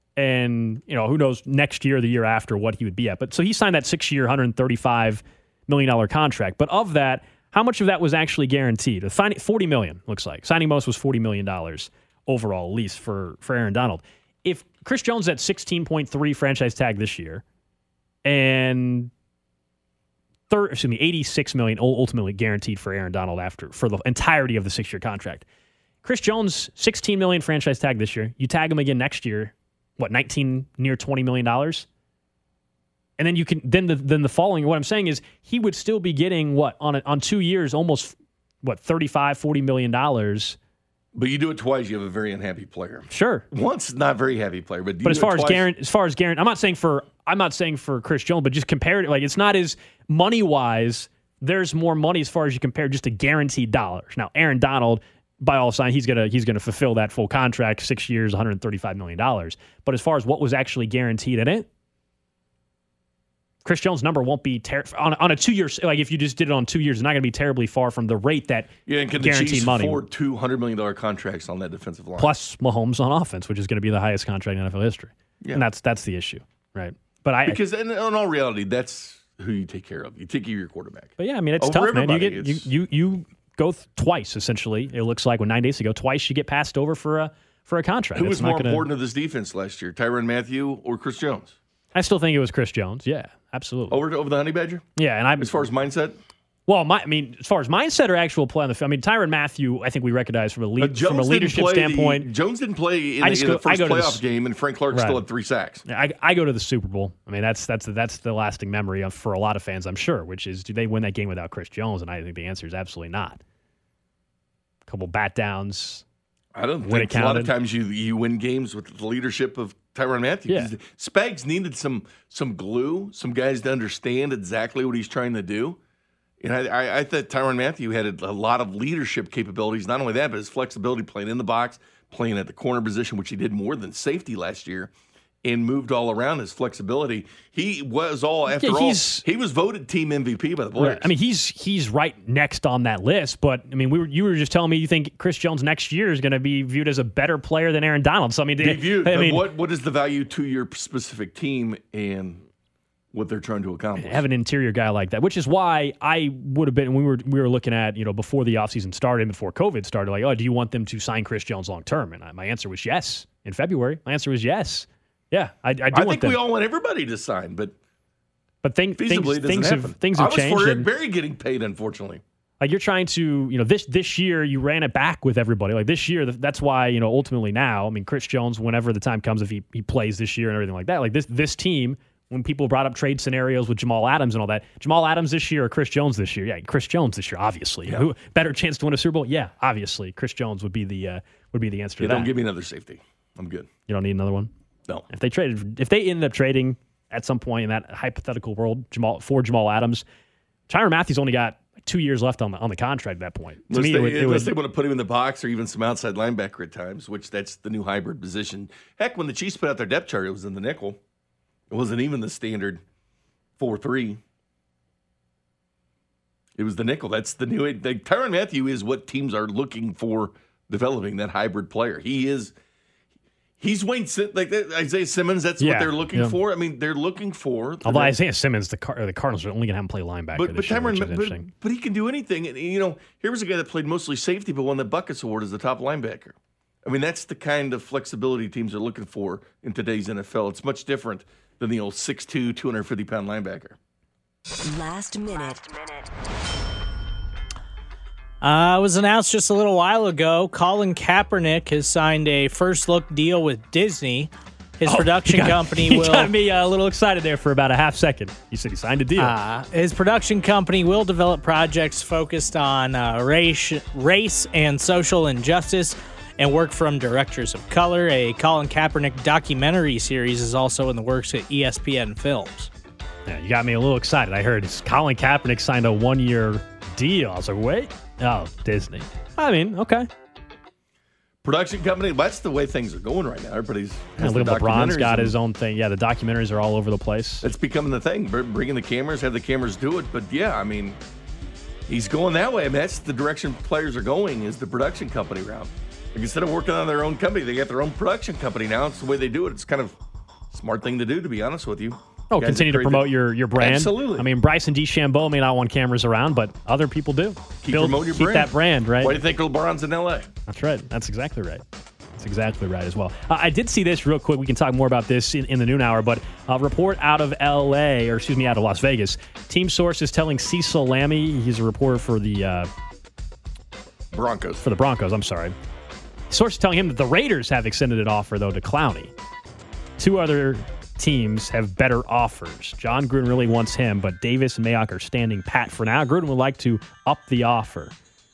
And, who knows next year or the year after what he would be at. But so he signed that 6-year, $135 million contract. But of that, how much of that was actually guaranteed? $40 million, looks like. Signing bonus was $40 million. Overall, at least for Aaron Donald. If Chris Jones at 16.3 franchise tag this year, and $86 million ultimately guaranteed for Aaron Donald for the entirety of the 6-year contract. Chris Jones, $16 million franchise tag this year. You tag him again next year, near $20 million, and then you can then the following. What I'm saying is he would still be getting on 2 years almost $35-40 million. But you do it twice, you have a very unhappy player. Sure. Once, not very happy player, but as far as Garrett, I'm not saying for Chris Jones, but just compare it. Like it's not as money wise. There's more money as far as you compare just to guaranteed dollars. Now, Aaron Donald, by all signs, he's gonna fulfill that full contract, 6 years, $135 million. But as far as what was actually guaranteed in it, Chris Jones' number won't be on a 2 year. Like if you just did it on 2 years, it's not going to be terribly far from the rate that and can guaranteed the Chiefs money. afford $200 million contracts on that defensive line, plus Mahomes on offense, which is going to be the highest contract in NFL history. Yeah. And that's the issue, right? But because in all reality, that's who you take care of. You take care of your quarterback. But yeah, I mean it's tough, man. You go twice essentially. It looks like 9 days ago, twice you get passed over for a contract. Who was more important to this defense last year, Tyrann Mathieu or Chris Jones? I still think it was Chris Jones. Yeah, absolutely. Over the Honey Badger? Yeah, and as far as mindset? Well, as far as mindset or actual play on the field, Tyrann Mathieu, I think we recognize from a leadership standpoint. Jones didn't play in the first playoff game, and Frank Clark still had 3 sacks. I go to the Super Bowl. I mean, that's the lasting memory for a lot of fans, I'm sure, which is, do they win that game without Chris Jones? And I think the answer is absolutely not. A couple bat downs. I don't think a lot of times you win games with the leadership of Tyrann Mathieu. Yeah. Spags needed some glue, some guys to understand exactly what he's trying to do. And I thought Tyrann Mathieu had a lot of leadership capabilities. Not only that, but his flexibility playing in the box, playing at the corner position, which he did more than safety last year, and moved all around his flexibility. He was he was voted team MVP by the players. Right. I mean, he's right next on that list. But I mean, you were just telling me you think Chris Jones next year is going to be viewed as a better player than Aaron Donald. So I mean, what is the value to your specific team? And what they're trying to accomplish. Have an interior guy like that, which is why I would have been, we were looking at, before the offseason started, before COVID started, like, oh, do you want them to sign Chris Jones long term? And my answer was yes. In February, my answer was yes. Yeah, I think we all want everybody to sign, but things have changed. I was for Eric Berry getting paid, unfortunately. Like you're trying to, this year you ran it back with everybody. Like this year, that's why, ultimately now, I mean, Chris Jones, whenever the time comes, if he plays this year and everything like that, like this team, when people brought up trade scenarios with Jamal Adams and all that, Jamal Adams this year or Chris Jones this year? Yeah, Chris Jones this year, obviously. Yeah. Who better chance to win a Super Bowl? Yeah, obviously, Chris Jones would be the answer to that. Don't give me another safety. I'm good. You don't need another one? No. If they ended up trading at some point in that hypothetical world for Jamal Adams, Tyrann Mathieu only got 2 years left on the contract at that point. Unless they want to put him in the box or even some outside linebacker at times, which that's the new hybrid position. Heck, when the Chiefs put out their depth chart, it was in the nickel. It wasn't even the standard 4-3. It was the nickel. That's the new. Tyrann Mathieu is what teams are looking for, developing that hybrid player. He's Wayne, like Isaiah Simmons. That's what they're looking for. I mean, they're looking for. Although Isaiah Simmons, the Cardinals are only going to have him play linebacker this year, which is interesting. But he can do anything. And, here was a guy that played mostly safety, but won the Buckets Award as the top linebacker. I mean, that's the kind of flexibility teams are looking for in today's NFL. It's much different than the old 6'2", 250-pound linebacker. Last minute. It was announced just a little while ago. Colin Kaepernick has signed a first-look deal with Disney. His production company will... You got me a little excited there for about a half second. You said he signed a deal. His production company will develop projects focused on race and social injustice and work from directors of color. A Colin Kaepernick documentary series is also in the works at ESPN Films. Yeah, you got me a little excited. I heard Colin Kaepernick signed a 1-year deal. I was like, wait. Oh, Disney. I mean, okay. Production company, that's the way things are going right now. Everybody's LeBron's got his own thing. Yeah, the documentaries are all over the place. It's becoming the thing. Bringing the cameras, have the cameras do it. But yeah, I mean, he's going that way. I mean, that's the direction players are going, is the production company route. Like, instead of working on their own company, they got their own production company now. It's the way they do it. It's kind of a smart thing to do, to be honest with you. Oh, continue to promote your brand. Absolutely. I mean, Bryson DeChambeau may not want cameras around, but other people do. Keep that brand, right? Why do you think LeBron's in L.A.? That's right. That's exactly right. That's exactly right as well. I did see this real quick. We can talk more about this in the noon hour, but a report out of L.A., or excuse me, out of Las Vegas. Team sources telling Cecil Lammey, he's a reporter for the Broncos. For the Broncos, I'm sorry. Sources telling him that the Raiders have extended an offer, though, to Clowney. 2 other teams have better offers. John Gruden really wants him, but Davis and Mayock are standing pat for now. Gruden would like to up the offer.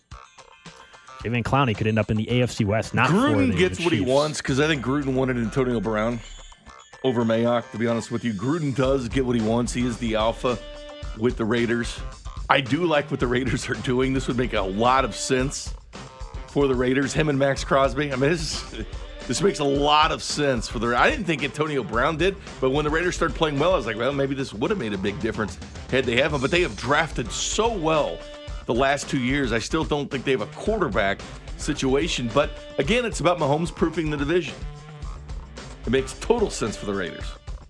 Even Clowney could end up in the AFC West. Gruden gets what he wants, because I think Gruden wanted Antonio Brown over Mayock, to be honest with you. Gruden does get what he wants. He is the alpha with the Raiders. I do like what the Raiders are doing. This would make a lot of sense for the Raiders. Him and Max Crosby. I mean, this makes a lot of sense for the. I didn't think Antonio Brown did, but when the Raiders started playing well, I was like, well, maybe this would have made a big difference had they have him. But they have drafted so well the last 2 years. I still don't think they have a quarterback situation. But again, it's about Mahomes proofing the division. It makes total sense for the Raiders.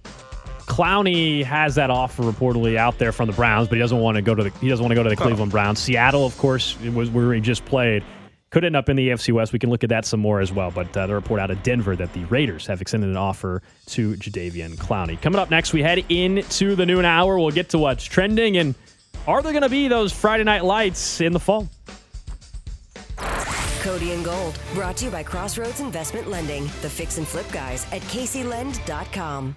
Clowney has that offer reportedly out there from the Browns, but he doesn't want to go to the Cleveland Browns. Seattle, of course, was where he just played. Could end up in the AFC West. We can look at that some more as well. But the report out of Denver that the Raiders have extended an offer to Jadeveon Clowney. Coming up next, we head into the noon hour. We'll get to what's trending, and are there going to be those Friday night lights in the fall? Cody and Gold, brought to you by Crossroads Investment Lending, the fix and flip guys at CaseyLend.com.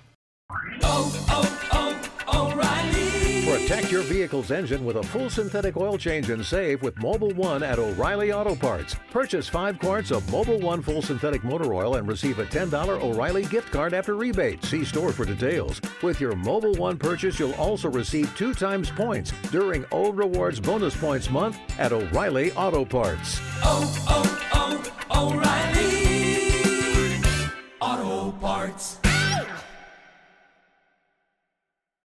O'Reilly. Protect your vehicle's engine with a full synthetic oil change and save with Mobil 1 at O'Reilly Auto Parts. Purchase 5 quarts of Mobil 1 full synthetic motor oil and receive a $10 O'Reilly gift card after rebate. See store for details. With your Mobil 1 purchase, you'll also receive 2 times points during O Rewards Bonus Points Month at O'Reilly Auto Parts. O'Reilly.